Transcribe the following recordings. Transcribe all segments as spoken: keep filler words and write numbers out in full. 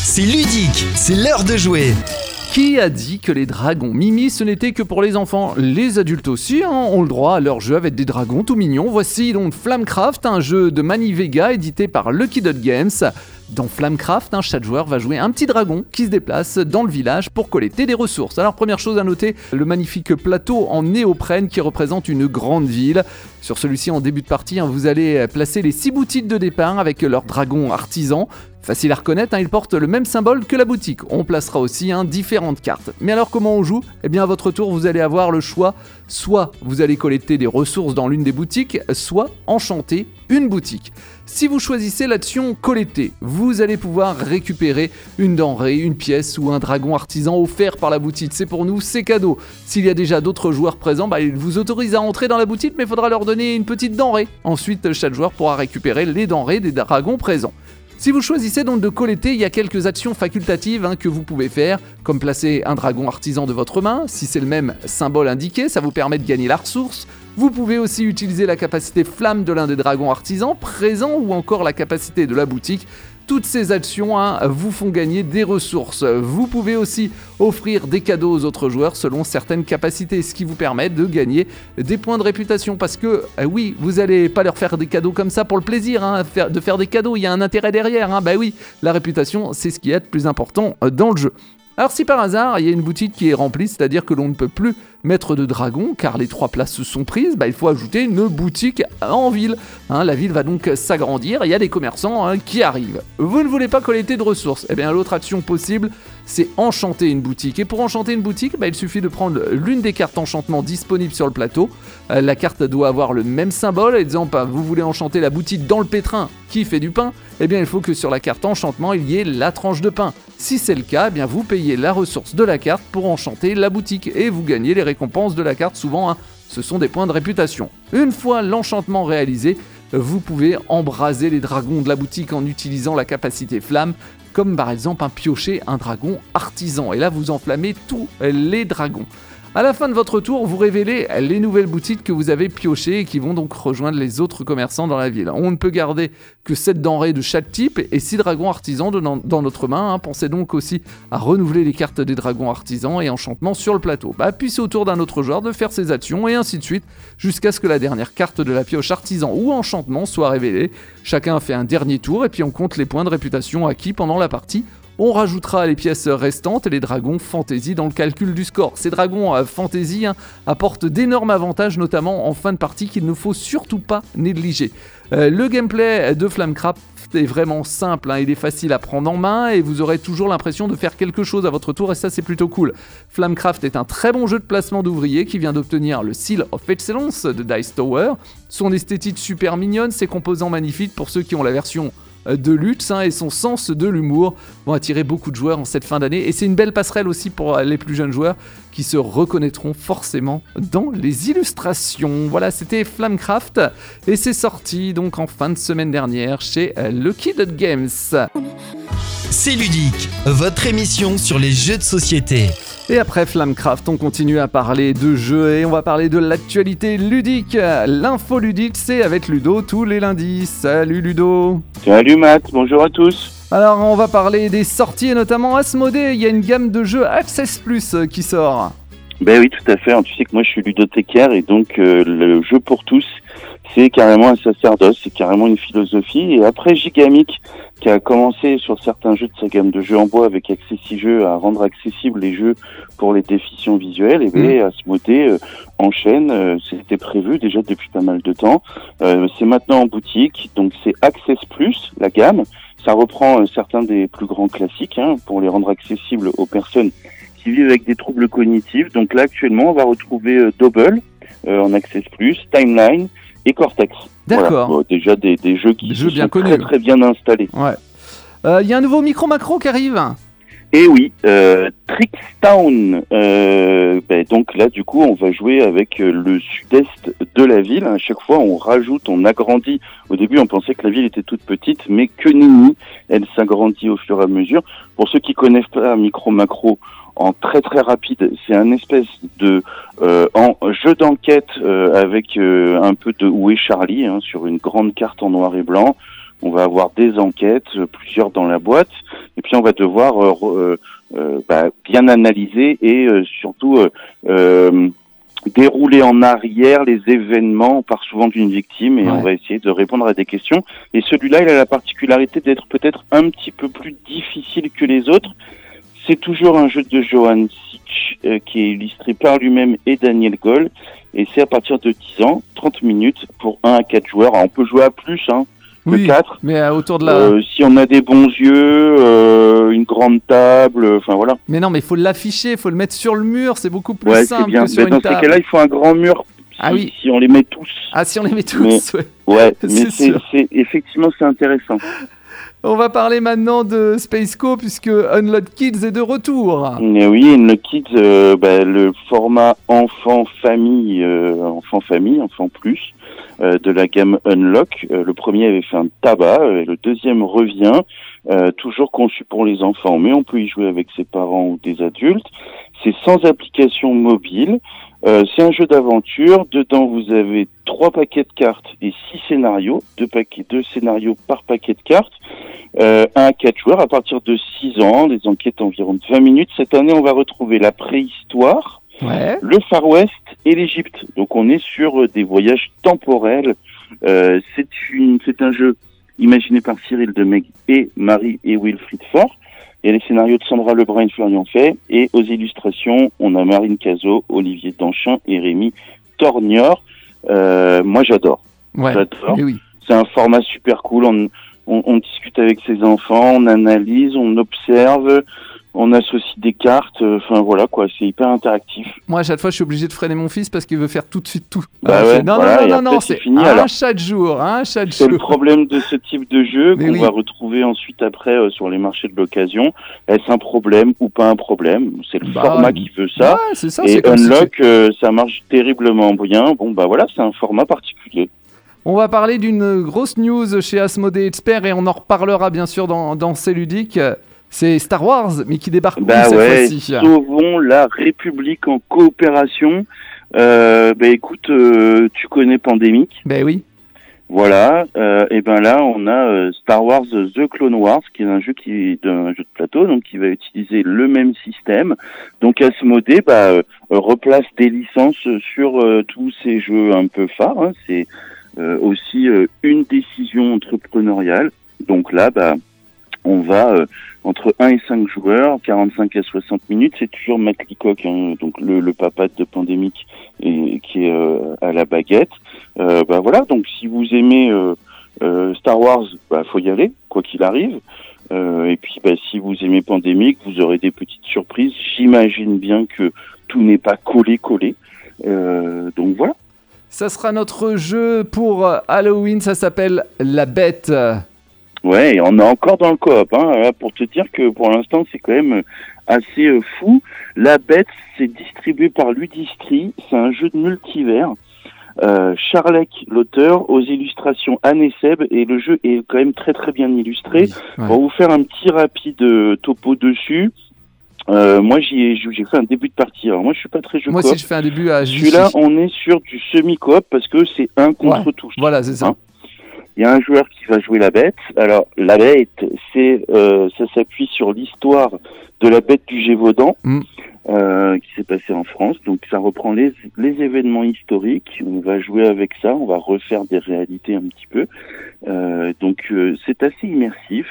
C'est ludique, c'est l'heure de jouer. Qui a dit que les dragons Mimi ce n'était que pour les enfants? Les adultes aussi hein, ont le droit à leur jeu avec des dragons tout mignons. Voici donc Flamecraft, un jeu de Mani Vega édité par Lucky Dot Games. Dans Flamecraft, hein, chaque joueur va jouer un petit dragon qui se déplace dans le village pour collecter des ressources. Alors première chose à noter, le magnifique plateau en néoprène qui représente une grande ville. Sur celui-ci en début de partie, hein, vous allez placer les six boutiques de départ avec leurs dragons artisans. Facile à reconnaître, hein, ils portent le même symbole que la boutique. On placera aussi hein, différentes cartes. Mais alors comment on joue? Eh bien à votre tour, vous allez avoir le choix. Soit vous allez collecter des ressources dans l'une des boutiques, soit enchanter une boutique. Si vous choisissez l'option collecter, vous allez pouvoir récupérer une denrée, une pièce ou un dragon artisan offert par la boutique. C'est pour nous, c'est cadeau. S'il y a déjà d'autres joueurs présents, bah, ils vous autorisent à entrer dans la boutique, mais il faudra leur donner une petite denrée. Ensuite, chaque joueur pourra récupérer les denrées des dragons présents. Si vous choisissez donc de collecter, il y a quelques actions facultatives hein, que vous pouvez faire, comme placer un dragon artisan de votre main, si c'est le même symbole indiqué, ça vous permet de gagner la ressource. Vous pouvez aussi utiliser la capacité flamme de l'un des dragons artisans présents ou encore la capacité de la boutique. Toutes ces actions hein, vous font gagner des ressources. Vous pouvez aussi offrir des cadeaux aux autres joueurs selon certaines capacités, ce qui vous permet de gagner des points de réputation. Parce que euh, oui, vous n'allez pas leur faire des cadeaux comme ça pour le plaisir, hein, faire, de faire des cadeaux, il y a un intérêt derrière. Hein. Bah oui, la réputation, c'est ce qui est le plus important dans le jeu. Alors si par hasard, il y a une boutique qui est remplie, c'est-à-dire que l'on ne peut plus mettre de dragons, car les trois places se sont prises, bah, il faut ajouter une boutique en ville. Hein, la ville va donc s'agrandir, il y a des commerçants hein, qui arrivent. Vous ne voulez pas collecter de ressources? Eh bien l'autre action possible, c'est enchanter une boutique. Et pour enchanter une boutique, bah, il suffit de prendre l'une des cartes enchantement disponibles sur le plateau. Euh, la carte doit avoir le même symbole, exemple, vous voulez enchanter la boutique dans le pétrin qui fait du pain, eh bien il faut que sur la carte enchantement, il y ait la tranche de pain. Si c'est le cas, eh bien vous payez la ressource de la carte pour enchanter la boutique et vous gagnez les récompenses de la carte. Souvent, hein, ce sont des points de réputation. Une fois l'enchantement réalisé, vous pouvez embraser les dragons de la boutique en utilisant la capacité flamme, comme par exemple un piocher un dragon artisan. Et là, vous enflammez tous les dragons. À la fin de votre tour, vous révélez les nouvelles boutiques que vous avez piochées et qui vont donc rejoindre les autres commerçants dans la ville. On ne peut garder que sept denrées de chaque type et six dragons artisans dans notre main. Hein. Pensez donc aussi à renouveler les cartes des dragons artisans et enchantements sur le plateau. Bah, puis c'est au tour d'un autre joueur de faire ses actions et ainsi de suite jusqu'à ce que la dernière carte de la pioche artisan ou enchantement soit révélée. Chacun fait un dernier tour et puis on compte les points de réputation acquis pendant la partie. On rajoutera les pièces restantes et les dragons fantasy dans le calcul du score. Ces dragons euh, fantasy hein, apportent d'énormes avantages, notamment en fin de partie, qu'il ne faut surtout pas négliger. Euh, le gameplay de Flamecraft est vraiment simple, hein, il est facile à prendre en main et vous aurez toujours l'impression de faire quelque chose à votre tour et ça c'est plutôt cool. Flamecraft est un très bon jeu de placement d'ouvriers qui vient d'obtenir le Seal of Excellence de Dice Tower. Son esthétique super mignonne, ses composants magnifiques pour ceux qui ont la version de luxe hein, et son sens de l'humour vont attirer beaucoup de joueurs en cette fin d'année et c'est une belle passerelle aussi pour les plus jeunes joueurs qui se reconnaîtront forcément dans les illustrations. Voilà, c'était Flamecraft et c'est sorti donc en fin de semaine dernière chez Lucky Dot Games. C'est ludique, votre émission sur les jeux de société. Et après Flamecraft, on continue à parler de jeux et on va parler de l'actualité ludique. L'info ludique, c'est avec Ludo tous les lundis. Salut Ludo. Salut Matt, bonjour à tous. Alors on va parler des sorties et notamment Asmodée. Il y a une gamme de jeux Access Plus qui sort. Ben oui, tout à fait. Tu sais que moi je suis ludothécaire et donc euh, le jeu pour tous, c'est carrément un sacerdoce, c'est carrément une philosophie. Et après Gigamic, qui a commencé sur certains jeux de sa gamme de jeux en bois avec AccessiJeux à rendre accessibles les jeux pour les déficients visuels, et bien mmh. Asmodée euh, enchaîne, euh, c'était prévu déjà depuis pas mal de temps. Euh, c'est maintenant en boutique, donc c'est Access Plus, la gamme. Ça reprend euh, certains des plus grands classiques hein, pour les rendre accessibles aux personnes qui vivent avec des troubles cognitifs. Donc là, actuellement, on va retrouver euh, Double euh, en Access Plus, Timeline et Cortex. D'accord. Voilà. Bon, déjà des, des jeux qui des jeux sont bien très connus. très bien installés. Ouais. Il euh, y a un nouveau micro-macro qui arrive. Et oui, euh, Trickstown. Euh, ben donc là, du coup, on va jouer avec le sud-est de la ville. À chaque fois, on rajoute, on agrandit. Au début, on pensait que la ville était toute petite, mais que nenni, elle s'agrandit au fur et à mesure. Pour ceux qui connaissent pas micro-macro, en très très rapide, c'est un espèce de euh, en jeu d'enquête euh, avec euh, un peu de Où est Charlie hein, sur une grande carte en noir et blanc. On va avoir des enquêtes, plusieurs dans la boîte, et puis puis on va devoir euh, euh, bah, bien analyser et euh, surtout euh, euh, dérouler en arrière les événements. On part souvent d'une victime et ouais. on va essayer de répondre à des questions. Et celui-là, il a la particularité d'être peut-être un petit peu plus difficile que les autres. C'est toujours un jeu de Johan Sitch euh, qui est illustré par lui-même et Daniel Goll. Et c'est à partir de dix ans, trente minutes pour un à quatre joueurs. Alors, on peut jouer à plus, hein, oui, que quatre. Mais euh, autour de la... Euh, si on a des bons yeux, euh, une grande table, enfin voilà. Mais non, mais il faut l'afficher, il faut le mettre sur le mur, c'est beaucoup plus ouais, simple bien. que sur mais une dans table. Dans ces cas-là, il faut un grand mur si, ah oui. si on les met tous. Ah, si on les met tous, mais, ouais. Ouais, mais c'est, c'est, c'est, effectivement, c'est intéressant. On va parler maintenant de Spaceco puisque Unlock Kids est de retour. Mais oui, Unlock Kids, euh, bah, le format enfant-famille, euh, enfant-famille, enfant plus, euh, de la gamme Unlock. Euh, le premier avait fait un tabac, euh, le deuxième revient, euh, toujours conçu pour les enfants, mais on peut y jouer avec ses parents ou des adultes. C'est sans application mobile. Euh, c'est un jeu d'aventure. Dedans, vous avez trois paquets de cartes et six scénarios, deux paquets, deux scénarios par paquet de cartes. Euh, un à quatre joueurs à partir de six ans, des enquêtes environ de vingt minutes. Cette année, on va retrouver la préhistoire, ouais. le Far West et l'Égypte. Donc, on est sur des voyages temporels. Euh, c'est une, c'est un jeu imaginé par Cyril Demeg et Marie et Wilfried Faure. Il y a les scénarios de Sandra Lebrun et Florian Fay. Et aux illustrations, on a Marine Cazot, Olivier Danchin et Rémi Tornior. Euh, moi, j'adore. Ouais. J'adore. Et oui. C'est un format super cool. On, on, on discute avec ses enfants, on analyse, on observe, on associe des cartes. Enfin, voilà, quoi. C'est hyper interactif. Moi, à chaque fois, je suis obligé de freiner mon fils parce qu'il veut faire tout de suite tout. Bah alors, ouais, c'est, non, voilà, non, non, non, non, c'est, c'est fini, un alors. chaque jour, un chaque c'est jour. Le problème de ce type de jeu Mais qu'on oui. va retrouver ensuite après euh, sur les marchés de l'occasion. Est-ce un problème ou pas un problème? C'est le bah, format qui veut ça. Ouais, c'est ça. Et c'est comme Unlock, si tu... euh, ça marche terriblement bien. Bon, bah voilà, c'est un format particulier. On va parler d'une grosse news chez Asmodée Expert et on en reparlera bien sûr dans, dans C'est Ludique. C'est Star Wars, mais qui débarque bah où cette ouais, fois-ci? Sauvons la République en coopération. Euh, bah écoute, euh, tu connais Pandémique. Ben oui. Voilà, euh, et ben là on a euh, Star Wars The Clone Wars, qui est un jeu qui est un jeu de plateau, donc qui va utiliser le même système. Donc Asmodée bah, euh, replace des licences sur euh, tous ces jeux un peu phares. Hein. C'est euh, aussi euh, une décision entrepreneuriale. Donc là, bah, on va euh, entre un et cinq joueurs, quarante-cinq à soixante minutes. C'est toujours Matt Leacock, hein, donc le, le papa de Pandémique, et qui est euh, à la baguette. Euh, bah voilà, donc si vous aimez euh, euh, Star Wars, bah faut y aller, quoi qu'il arrive. Euh, et puis bah si vous aimez Pandémique, vous aurez des petites surprises. J'imagine bien que tout n'est pas collé collé. Euh, donc voilà. Ça sera notre jeu pour Halloween, ça s'appelle La Bête. Ouais, et on est encore dans le coop, hein, là, pour te dire que pour l'instant c'est quand même assez euh, fou. La Bête, c'est distribué par Ludistri, c'est un jeu de multivers. Euh, Charlec, l'auteur, aux illustrations Anne et Seb, et le jeu est quand même très très bien illustré. Oui, ouais. Pour vous faire un petit rapide euh, topo dessus, euh, moi j'y ai, j'ai fait un début de partie. Alors moi je suis pas très jeu Moi coop. aussi je fais un début à J. Celui-là on est sur du semi-coop parce que c'est un contre ouais, tous. Voilà, c'est ça. Hein. Il y a un joueur qui va jouer la bête. Alors, la bête, c'est, euh, ça s'appuie sur l'histoire de la bête du Gévaudan, mm. euh, qui s'est passée en France. Donc, ça reprend les, les événements historiques. On va jouer avec ça. On va refaire des réalités un petit peu. Euh, donc, euh, c'est assez immersif.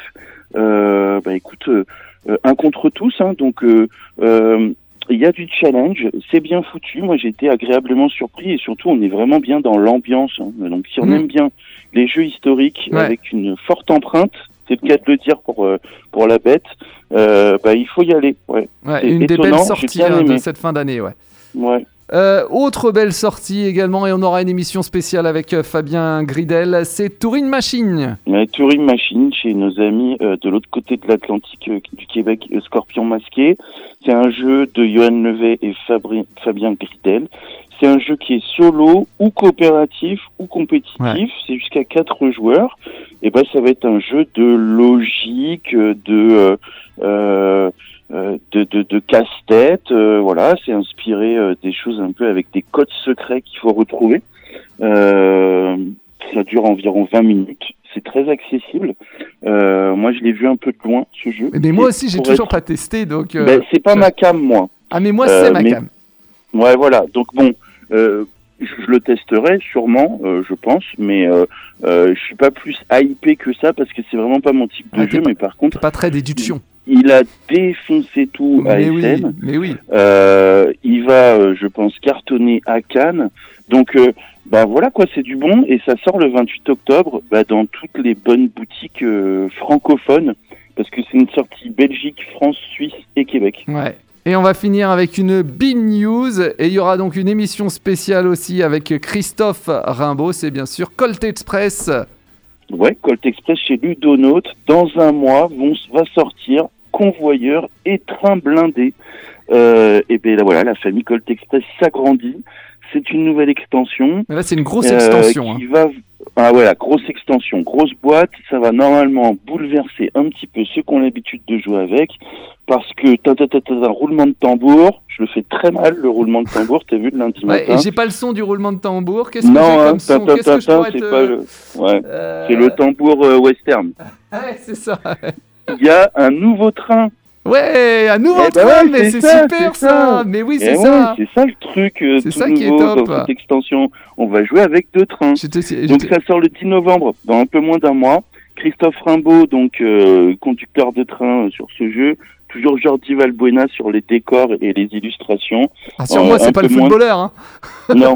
Euh, bah, écoute, euh, un contre tous, hein. Donc, euh, euh, il y a du challenge, c'est bien foutu. Moi, j'ai été agréablement surpris et surtout, on est vraiment bien dans l'ambiance. Hein. Donc, si on mmh. aime bien les jeux historiques ouais. avec une forte empreinte, c'est le cas de le dire pour euh, pour la bête, euh, bah il faut y aller. Ouais. ouais une étonnant, des belles sorties hein, de cette fin d'année, ouais. Ouais. Euh, autre belle sortie également, et on aura une émission spéciale avec euh, Fabien Gridel, c'est Turing Machine. Ouais, Turing Machine, chez nos amis euh, de l'autre côté de l'Atlantique euh, du Québec, euh, Scorpion Masqué. C'est un jeu de Johan Levet et Fabri- Fabien Gridel. C'est un jeu qui est solo ou coopératif ou compétitif. Ouais. C'est jusqu'à quatre joueurs. Et ben, ça va être un jeu de logique, de euh, euh, de, de, de casse-tête. Euh, voilà, c'est inspiré euh, des choses un peu avec des codes secrets qu'il faut retrouver. Euh, ça dure environ vingt minutes. C'est très accessible. Euh, Euh, moi, je l'ai vu un peu de loin, ce jeu. Mais moi aussi, j'ai Pour toujours être- pas testé, donc... euh, Ben, c'est pas je- ma cam, moi. Ah, mais moi, Euh, c'est ma mais- cam. Ouais, voilà. Donc bon, euh, je, je le testerai sûrement, euh, je pense, mais euh, euh, je suis pas plus hypé que ça parce que c'est vraiment pas mon type de Ah, t'es jeu. pas- Mais par contre, Pas très déduction. il a défoncé tout à Mais oui, S M. mais oui. Euh, il va, euh, je pense, cartonner à Cannes. Donc, euh, bah voilà quoi, c'est du bon et ça sort le vingt-huit octobre bah, dans toutes les bonnes boutiques euh, francophones parce que c'est une sortie Belgique, France, Suisse et Québec. Ouais. Et on va finir avec une big news. Et il y aura donc une émission spéciale aussi avec Christophe Rimbaud. C'est bien sûr Colt Express. Ouais, Colt Express chez Ludonote. Dans un mois, vont, va sortir Convoyeur et Train blindé. Euh, et bien là, voilà, la famille Colt Express s'agrandit. C'est une nouvelle extension. Mais là, c'est une grosse euh, extension. qui va... Ah ouais, la grosse extension, grosse boîte. Ça va normalement bouleverser un petit peu ceux qui ont l'habitude de jouer avec. Parce que t'as, t'as, t'as, t'as un roulement de tambour. Je le fais très mal, le roulement de tambour. T'as vu le lundi hein. Ouais, matin. et j'ai pas le son du roulement de tambour. Qu'est-ce que Non, j'ai hein, comme son ta, ta, Qu'est-ce que je ta, pourrais c'est te... pas le... Ouais, Euh, c'est le tambour euh, western. Ouais, c'est ça. Il y a un nouveau train. Ouais, un nouveau Eh ben train, ouais, mais c'est c'est ça, super c'est ça. ça. Mais oui, Et c'est ouais, ça. c'est ça le truc euh, C'est tout ça qui est nouveau top. dans cette extension. On va jouer avec deux trains. J'étais- j'étais- Donc ça sort le dix novembre, dans un peu moins d'un mois. Christophe Rimbaud, donc euh, conducteur de train euh, sur ce jeu. Toujours Jordi Valbuena sur les décors et les illustrations. Rassure-moi, euh, c'est un pas le peu moins- footballeur. Hein. Non.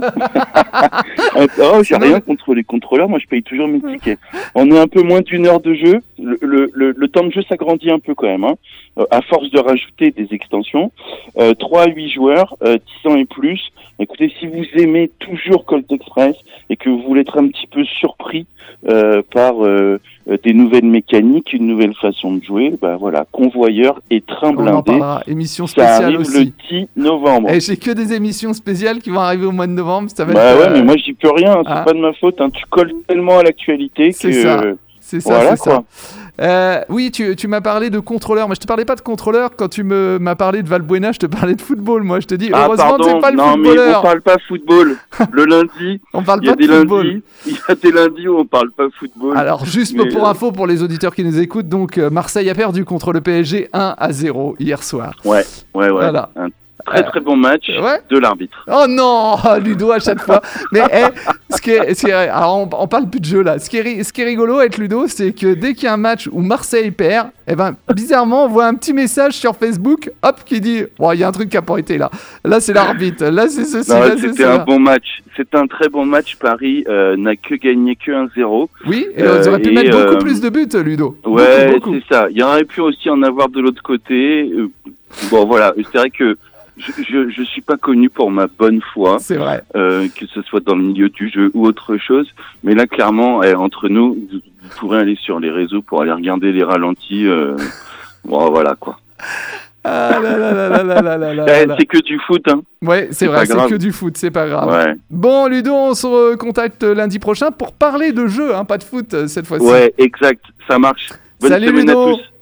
Oh, j'ai Sinon- rien contre les contrôleurs. Moi, je paye toujours mes tickets. On est un peu moins d'une heure de jeu. Le, le, le, le temps de jeu s'agrandit un peu quand même, hein, euh, à force de rajouter des extensions. Euh, trois à huit joueurs, euh, dix ans et plus. Écoutez, si vous aimez toujours Colt Express et que vous voulez être un petit peu surpris euh, par euh, euh, des nouvelles mécaniques, une nouvelle façon de jouer, bah voilà, Convoyeur et Train On en blindé. parlera. Émission Ça spéciale arrive aussi. le dix novembre. Et j'ai que des émissions spéciales qui vont arriver au mois de novembre. Ça va Bah être, ouais, euh, mais moi j'y peux rien, c'est hein. pas de ma faute. Hein. Tu colles tellement à l'actualité que. C'est ça. C'est ça, Voilà, c'est ça. Euh, oui, tu, tu m'as parlé de contrôleur, mais je te parlais pas de contrôleur. Quand tu me, m'as parlé de Valbuena, je te parlais de football. Moi, je te dis, Ah heureusement que pardon, c'est pas le non mais footballeur. on parle pas football. Le lundi, On parle il y a pas des de football. lundis, il y a des lundis où on parle pas football. Alors, juste Mais, pour euh, info, pour les auditeurs qui nous écoutent, donc euh, Marseille a perdu contre le P S G un à zéro hier soir. Ouais, ouais, ouais. Voilà. Un très très bon match Ouais. de l'arbitre. Oh non, Ludo à chaque fois. Mais eh, ce qui est, ce qui est- alors on, on parle plus de jeu là. Ce qui est, ri- ce qui est rigolo avec Ludo, c'est que dès qu'il y a un match où Marseille perd, eh ben bizarrement on voit un petit message sur Facebook, hop, qui dit, bon, il y a un truc qui a pas été là. Là c'est l'arbitre, là c'est ceci, Non, là c'est c'était ça. un bon match. C'était un très bon match. Paris euh, n'a que gagné que un zéro. Oui, et Euh, ils auraient pu et, mettre beaucoup euh, plus de buts, Ludo. Ouais, beaucoup, beaucoup. c'est ça. Il y aurait pu aussi en avoir de l'autre côté. Euh, bon, voilà. C'est vrai que je, je, je suis pas connu pour ma bonne foi, C'est vrai. euh, que ce soit dans le milieu du jeu ou autre chose. Mais là, clairement, eh, entre nous, vous, vous pourrez aller sur les réseaux pour aller regarder les ralentis. Euh, bon, voilà quoi. Ah là là là là là là là là Eh, là. c'est que du foot, hein. Ouais, c'est c'est vrai, pas c'est grave. que du foot, c'est pas grave. Ouais. Bon, Ludo, on se recontacte lundi prochain pour parler de jeu, hein, pas de foot euh, cette fois-ci. Ouais, exact. Ça marche. Bonne Salut, semaine Ludo. à tous.